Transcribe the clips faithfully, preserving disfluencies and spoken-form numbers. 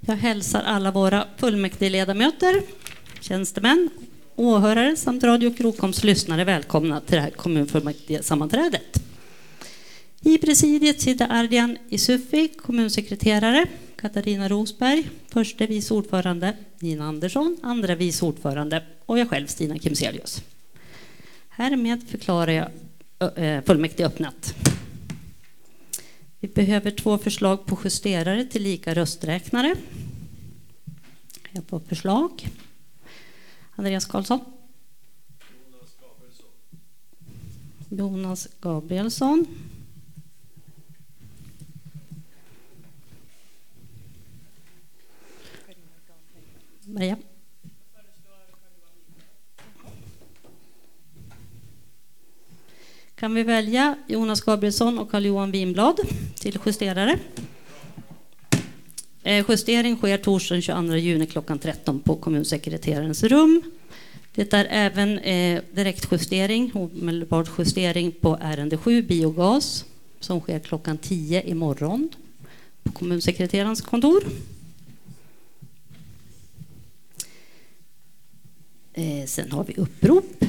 Jag hälsar alla våra fullmäktigeledamöter, tjänstemän, åhörare samt Radio Krokoms lyssnare välkomna till det här kommunfullmäktigesammanträdet. I presidiet sitter Ardian Isufi, kommunsekreterare, Katarina Rosberg, förste vice ordförande, Nina Andersson, andra vice ordförande och jag själv, Stina Kimselius. Härmed förklarar jag fullmäktige öppnat. Vi behöver två förslag på justerare till lika rösträknare. Jag får förslag. Andreas Karlsson. Jonas Gabrielsson. Jonas Gabrielsson. Ja. Kan vi välja Jonas Gabrielsson och Carl-Johan Winblad till justerare? Eh, justering sker torsdagen tjugoandra juni klockan tretton på kommunsekreterarens rum. Det är även eh, direktjustering, omedelbar justering på ärende sju, biogas, som sker klockan tio imorgon på kommunsekreterarens kontor. Eh, sen har vi upprop.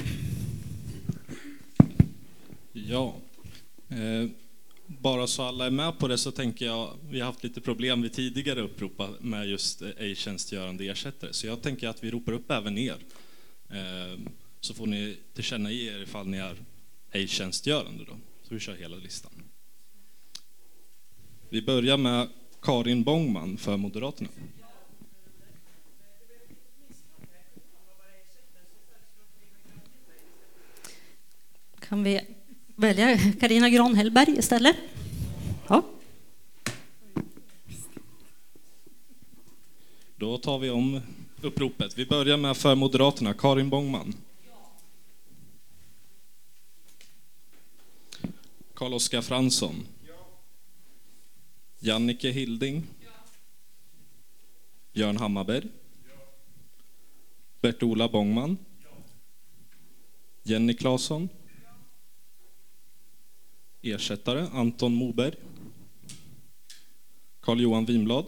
Ja, eh, bara så alla är med på det så tänker jag, vi har haft lite problem vid tidigare upprop med just ej tjänstgörande ersättare. Så jag tänker att vi ropar upp även er. Eh, så får ni tillkännage er ifall ni är ej tjänstgörande då. Så vi kör hela listan. Vi börjar med Karin Bångman för Moderaterna. Kan vi välja Carina Granhellberg istället? Ja. Då tar vi om uppropet. Vi börjar med för Moderaterna, Karin Bångman. Carl-Oskar Fransson. Jannike Hilding. Björn Hammarberg. Bert-Ola Bångman. Jenny Claesson. Ersättare Anton Moberg. Carl-Johan Winblad.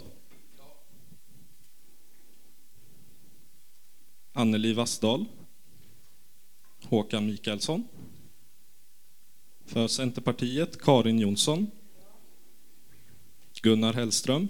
Anneli Vassdal. Håkan Mikaelsson. För Centerpartiet Karin Jonsson. Gunnar Hellström.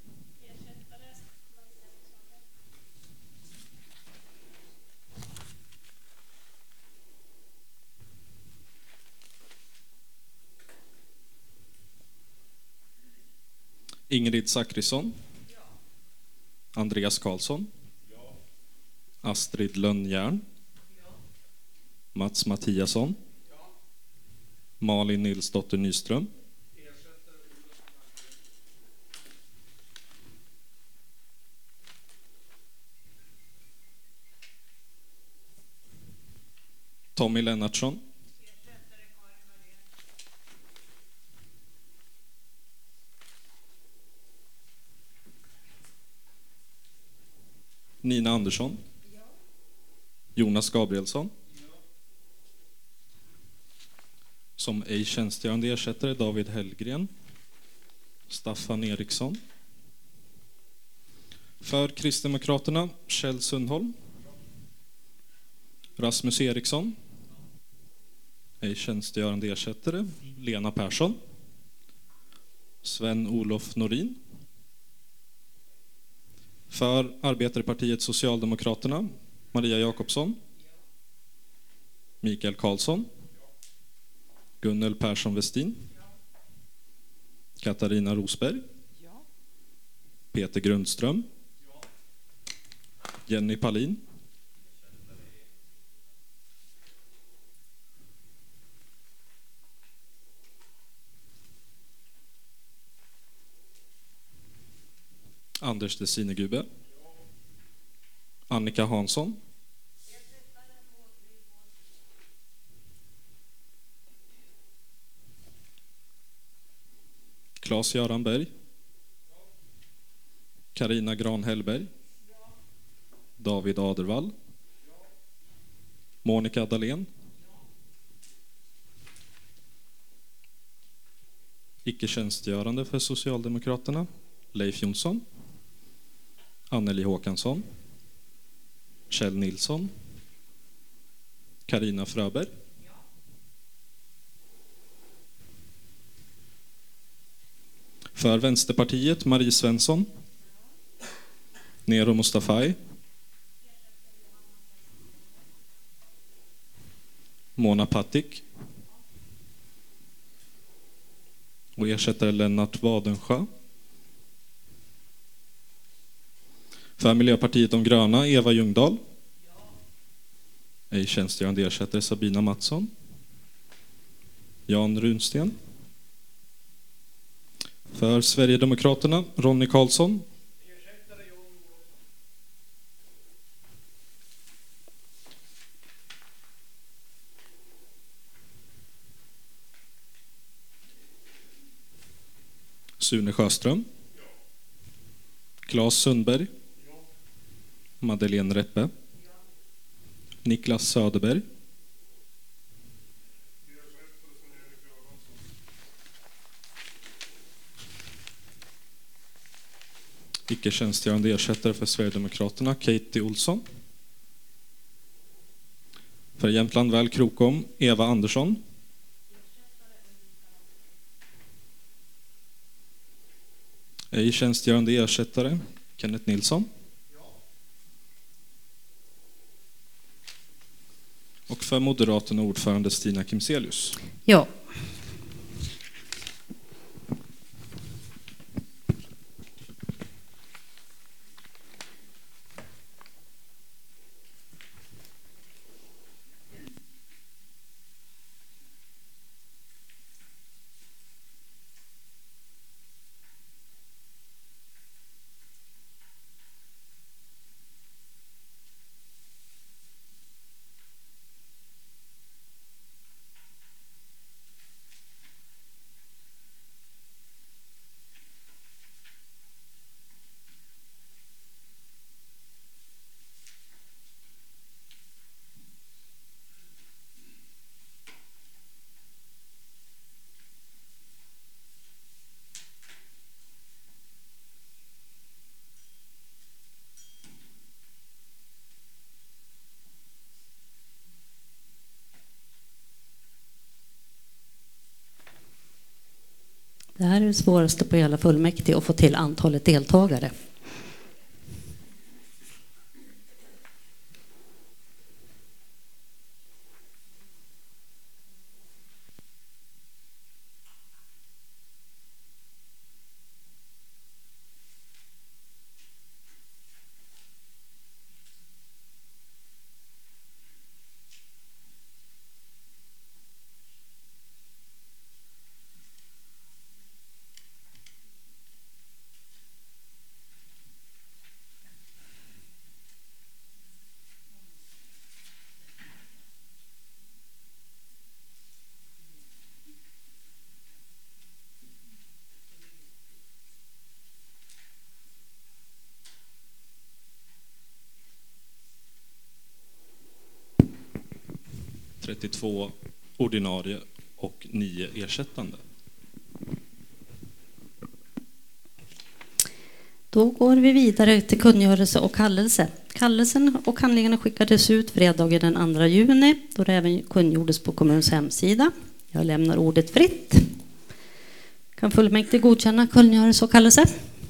Ingrid Zachrisson. Ja. Andreas Karlsson. Ja. Astrid Lönnjärn. Ja. Mats Mattiasson. Ja. Malin Nilsdotter Nyström. Tommy Lennartsson. Nina Andersson. Ja. Jonas Gabrielsson. Ja. Som ej tjänstgörande ersättare David Hellgren. Staffan Eriksson. För Kristdemokraterna Kjell Sundholm. Ja. Rasmus Eriksson. Ja. Ej tjänstgörande ersättare Lena Persson. Sven-Olof Norin. För Arbetarpartiet Socialdemokraterna Maria Jakobsson. Mikael Karlsson. Gunnel Persson Westin. Katarina Rosberg. Peter Grundström. Jenny Palin. Anders Desinegube. Annika Hansson. Claes-Göran Berg. Carina Granhellberg. David Adervall. Monica Dahlén. Icke-tjänstgörande för Socialdemokraterna Leif Jonsson. Anneli Håkansson, Kjell Nilsson, Carina Fröberg, för Vänsterpartiet Marie Svensson, Nero Mustafai, Mona Patik och ersättare Lennart Wadensjö. För Miljöpartiet de gröna Eva Ljungdahl. Ej tjänstgörande ersättare Sabina Mattsson. Jan Runsten. För Sverigedemokraterna Ronny Karlsson. Sune Sjöström. Claes Sundberg. Madeleine Reppe. Niklas Söderberg. Icke-tjänstgörande ersättare för Sverigedemokraterna Katie Olsson. För Jämtland väl Krokom Eva Andersson. Ej tjänstgörande ersättare Kenneth Nilsson. Och för Moderaterna ordförande Stina Kimselius. Ja. Det här är det svåraste på hela fullmäktige, att få till antalet deltagare. trettiotvå ordinarie och nio ersättande. Då går vi vidare till kungörelse och kallelse. Kallelsen och handlingarna skickades ut fredagen den andra juni, då det även kungjordes på kommunens hemsida. Jag lämnar ordet fritt. Kan fullmäktige godkänna kungörelse och kallelse?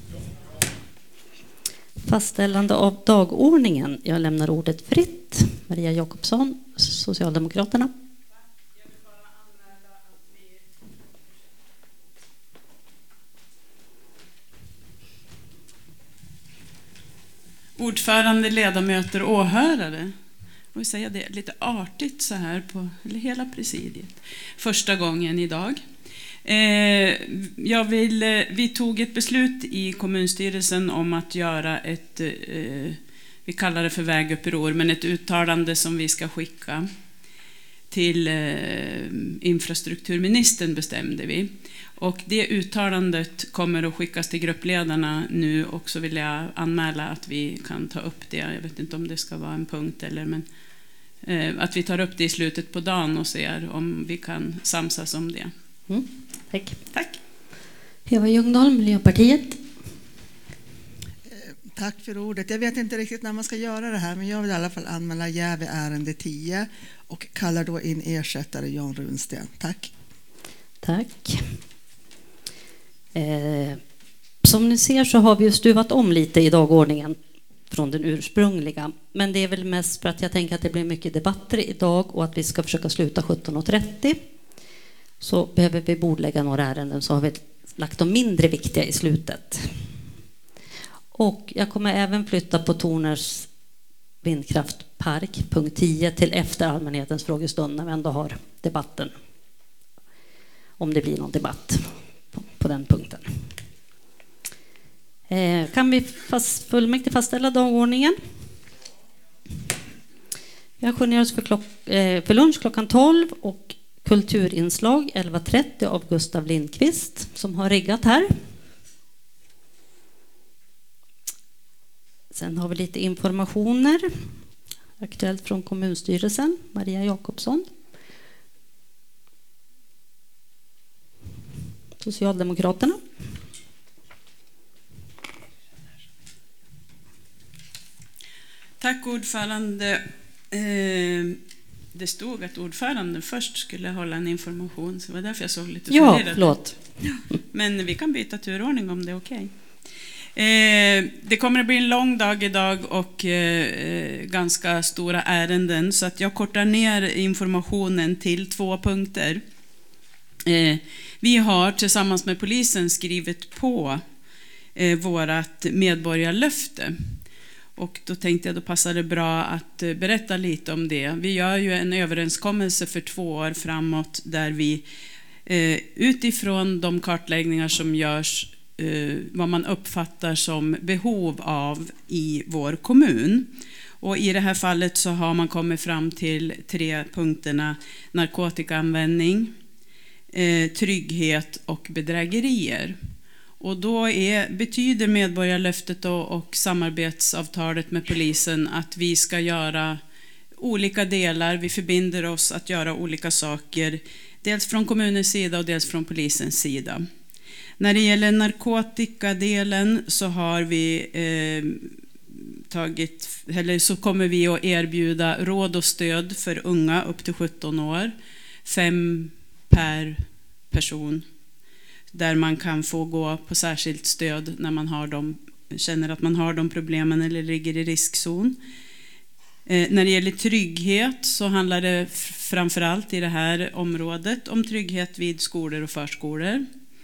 Fastställande av dagordningen. Jag lämnar ordet fritt. Maria Jakobsson, Socialdemokraterna. Ordförande, ledamöter och åhörare. Och vi säger det lite artigt så här på eller hela presidiet. Första gången idag. Eh, jag vill, vi tog ett beslut i kommunstyrelsen om att göra ett, eh, vi kallar det för väguppror, men ett uttalande som vi ska skicka till eh, infrastrukturministern bestämde vi. Och det uttalandet kommer att skickas till gruppledarna nu, och så vill jag anmäla att vi kan ta upp det. Jag vet inte om det ska vara en punkt eller, men eh, att vi tar upp det i slutet på dagen och ser om vi kan samsas om det. Mm, tack. Tack. Eva Ljungdahl, Miljöpartiet. Tack för ordet. Jag vet inte riktigt när man ska göra det här, men jag vill i alla fall anmäla jäv i ärende tio och kallar då in ersättare Jan Runsten. Tack. Tack. Eh, som ni ser så har vi ju stuvat om lite i dagordningen från den ursprungliga. Men det är väl mest för att jag tänker att det blir mycket debatter idag och att vi ska försöka sluta sjutton och trettio. Så behöver vi bordlägga några ärenden, så har vi lagt de mindre viktiga i slutet. Och jag kommer även flytta på Torners vindkraftpark, punkt tio, till efter allmänhetens frågestund när vi ändå har debatten. Om det blir någon debatt på, på den punkten. Eh, kan vi fast, fullmäktige fastställa dagordningen? Vi har ajournerat oss för, klock, eh, för lunch klockan tolv och kulturinslag elva trettio av Gustav Lindqvist som har riggat här. Sen har vi lite informationer. Aktuellt från kommunstyrelsen, Maria Jakobsson. Socialdemokraterna. Tack ordförande. Det stod att ordföranden först skulle hålla en information, så det var därför jag såg lite förvirrad. Ja, förlåt. Men vi kan byta turordning om det är okej. Det kommer att bli en lång dag idag och ganska stora ärenden, så att jag kortar ner informationen till två punkter. Vi har tillsammans med polisen skrivit på vårat medborgarlöfte. Och då tänkte jag då passar det bra att berätta lite om det. Vi gör ju en överenskommelse för två år framåt där vi utifrån de kartläggningar som görs, vad man uppfattar som behov av i vår kommun. Och i det här fallet så har man kommit fram till tre punkterna: narkotikaanvändning, trygghet och bedrägerier. Och då är, betyder medborgarlöftet och, och samarbetsavtalet med polisen att vi ska göra olika delar. Vi förbinder oss att göra olika saker, dels från kommunens sida och dels från polisens sida. När det gäller narkotikadelen så har vi eh, tagit, eller så kommer vi att erbjuda råd och stöd för unga upp till sjutton år, fem per person, där man kan få gå på särskilt stöd när man har dem, känner att man har de problemen eller ligger i riskzon. Eh, när det gäller trygghet så handlar det framförallt i det här området om trygghet vid skolor och förskolor.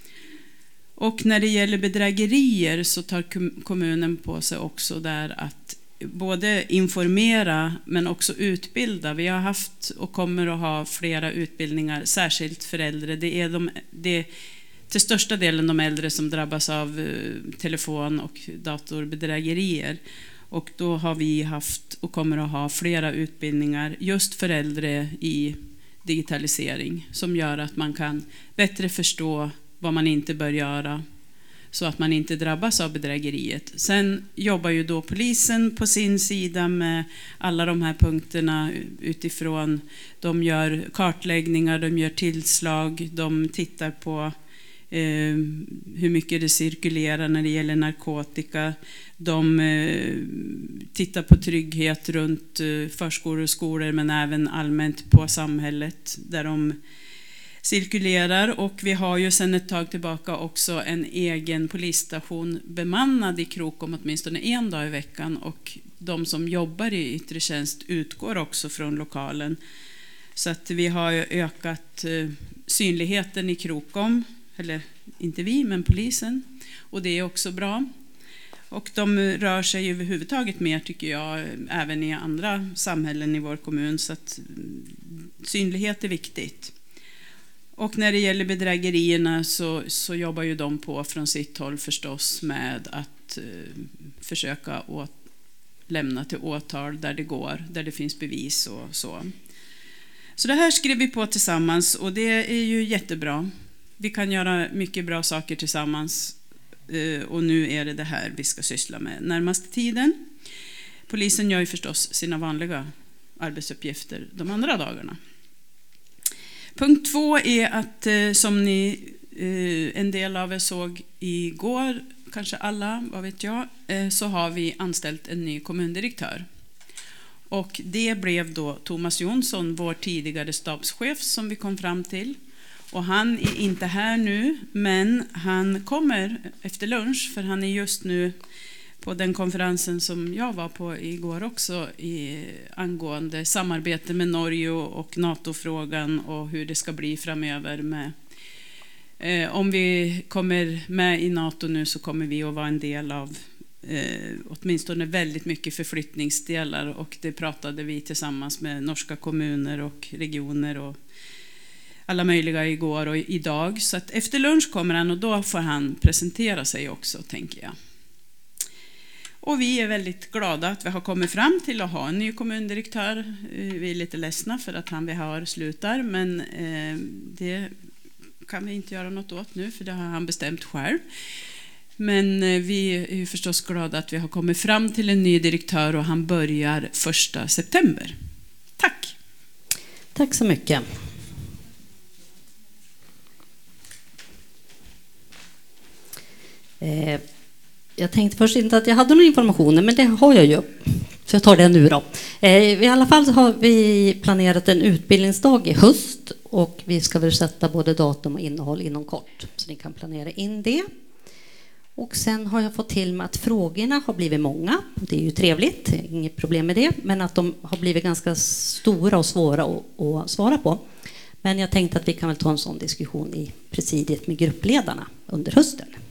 Och när det gäller bedrägerier så tar kommunen på sig också där att både informera men också utbilda. Vi har haft och kommer att ha flera utbildningar, särskilt för äldre. Det är de, det till största delen de äldre som drabbas av telefon- och datorbedrägerier. Och då har vi haft och kommer att ha flera utbildningar just för äldre i digitalisering som gör att man kan bättre förstå vad man inte bör göra så att man inte drabbas av bedrägeriet. Sen jobbar ju då polisen på sin sida med alla de här punkterna utifrån. De gör kartläggningar, de gör tillslag, de tittar på eh, hur mycket det cirkulerar när det gäller narkotika. De eh, tittar på trygghet runt eh, förskolor och skolor, men även allmänt på samhället där de cirkulerar. Och vi har ju sedan ett tag tillbaka också en egen polisstation bemannad i Krokom åtminstone en dag i veckan, och de som jobbar i yttre tjänst utgår också från lokalen. Så att vi har ökat synligheten i Krokom, eller inte vi men polisen, och det är också bra. Och de rör sig överhuvudtaget mer, tycker jag, även i andra samhällen i vår kommun, så att synlighet är viktigt. Och när det gäller bedrägerierna så, så jobbar ju de på från sitt håll förstås med att eh, försöka åt, lämna till åtal där det går, där det finns bevis och så. Så det här skrev vi på tillsammans och det är ju jättebra. Vi kan göra mycket bra saker tillsammans eh, och nu är det det här vi ska syssla med närmaste tiden. Polisen gör ju förstås sina vanliga arbetsuppgifter de andra dagarna. Punkt två är att, som ni, en del av er såg igår, kanske alla, vad vet jag, eh, så har vi anställt en ny kommundirektör. Och det blev då Thomas Jonsson, vår tidigare stabschef, som vi kom fram till. Och han är inte här nu, men han kommer efter lunch, för han är just nu på den konferensen som jag var på igår också i, angående samarbete med Norge och NATO-frågan och hur det ska bli framöver. Med, eh, om vi kommer med i NATO nu så kommer vi att vara en del av eh, åtminstone väldigt mycket förflyttningsdelar, och det pratade vi tillsammans med norska kommuner och regioner och alla möjliga igår och idag. Så att efter lunch kommer han och då får han presentera sig också, tänker jag. Och vi är väldigt glada att vi har kommit fram till att ha en ny kommundirektör. Vi är lite ledsna för att han vi har slutar, men eh, det kan vi inte göra något åt nu, för det har han bestämt själv. Men eh, vi är ju förstås glada att vi har kommit fram till en ny direktör, och han börjar första september. Tack! Tack så mycket. Eh. Jag tänkte först inte att jag hade någon information, men det har jag ju. Så jag tar det nu då. Eh, I alla fall så har vi planerat en utbildningsdag i höst, och vi ska väl sätta både datum och innehåll inom kort, så ni kan planera in det. Och sen har jag fått till med att frågorna har blivit många. Det är ju trevligt, inget problem med det, men att de har blivit ganska stora och svåra att, att svara på. Men jag tänkte att vi kan väl ta en sån diskussion i presidiet med gruppledarna under hösten.